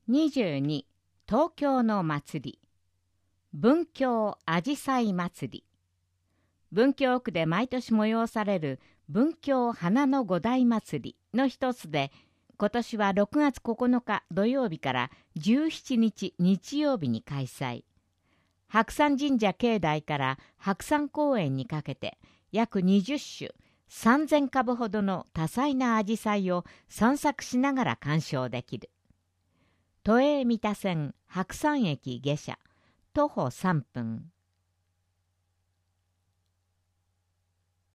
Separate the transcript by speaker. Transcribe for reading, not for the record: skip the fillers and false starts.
Speaker 1: 22、東京の祭り。文京あじさい祭り。文京区で毎年催される文京花の五大祭りの一つで、今年は6月9日土曜日から17日日曜日に開催。白山神社境内から白山公園にかけて約20種3000株ほどの多彩なアジサイを散策しながら鑑賞できる。都営三田線白山駅下車、徒歩3分。